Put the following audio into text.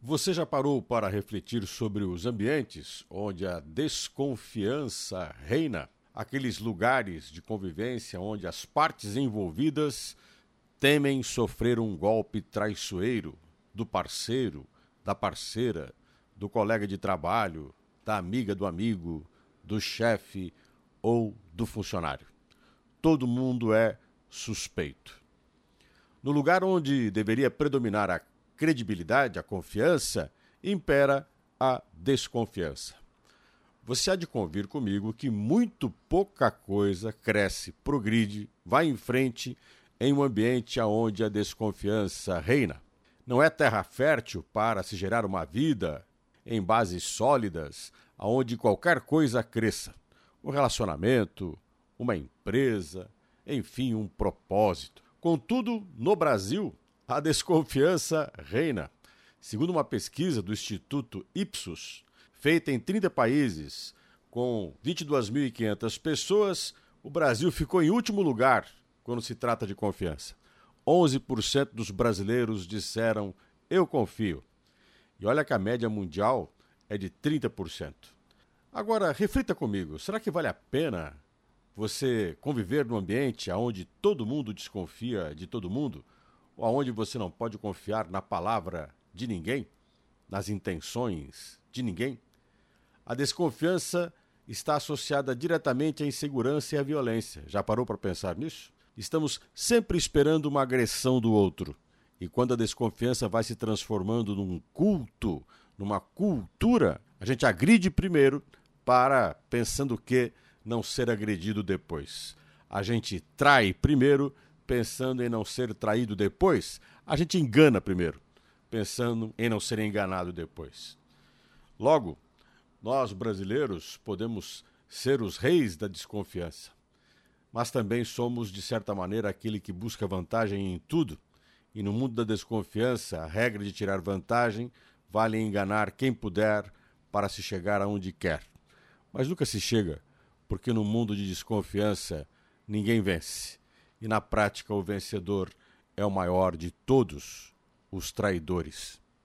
Você já parou para refletir sobre os ambientes onde a desconfiança reina? Aqueles lugares de convivência onde as partes envolvidas temem sofrer um golpe traiçoeiro do parceiro, da parceira, do colega de trabalho, da amiga do amigo, do chefe ou do funcionário. Todo mundo é suspeito. No lugar onde deveria predominar a credibilidade, a confiança, impera a desconfiança. Você há de convir comigo que muito pouca coisa cresce, progride, vai em frente em um ambiente onde a desconfiança reina. Não é terra fértil para se gerar uma vida em bases sólidas, onde qualquer coisa cresça. Um relacionamento, uma empresa, enfim, um propósito. Contudo, no Brasil, a desconfiança reina. Segundo uma pesquisa do Instituto Ipsos, feita em 30 países, com 22.500 pessoas, o Brasil ficou em último lugar quando se trata de confiança. 11% dos brasileiros disseram, eu confio. E olha que a média mundial é de 30%. Agora, reflita comigo, será que vale a pena você conviver num ambiente onde todo mundo desconfia de todo mundo? Ou onde você não pode confiar na palavra de ninguém? Nas intenções de ninguém? A desconfiança está associada diretamente à insegurança e à violência. Já parou para pensar nisso? Estamos sempre esperando uma agressão do outro. E quando a desconfiança vai se transformando num culto, numa cultura, a gente agride primeiro para, pensando que, não ser agredido depois. A gente trai primeiro, pensando em não ser traído depois. A gente engana primeiro, pensando em não ser enganado depois. Logo, nós brasileiros podemos ser os reis da desconfiança, mas também somos, de certa maneira, aquele que busca vantagem em tudo. E no mundo da desconfiança, a regra de tirar vantagem vale enganar quem puder para se chegar aonde quer. Mas nunca se chega, porque no mundo de desconfiança ninguém vence. E na prática o vencedor é o maior de todos os traidores.